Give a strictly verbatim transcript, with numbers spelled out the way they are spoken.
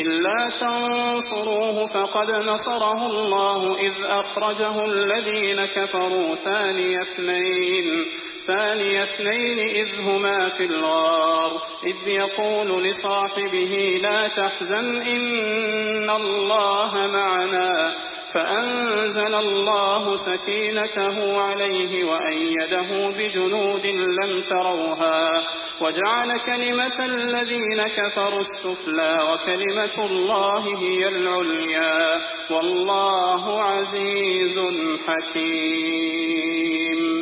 إلا تنصروه فقد نصره الله إذ أخرجه الذين كفروا ثاني اثنين ثاني اثنين إذ هما في الغار إذ يقول لصاحبه لا تحزن إن الله معنا فأنزل الله سكينته عليه وأيده بجنود لم تروها وجعل كلمة الذين كفروا السفلى وكلمة الله هي العليا والله عزيز حكيم.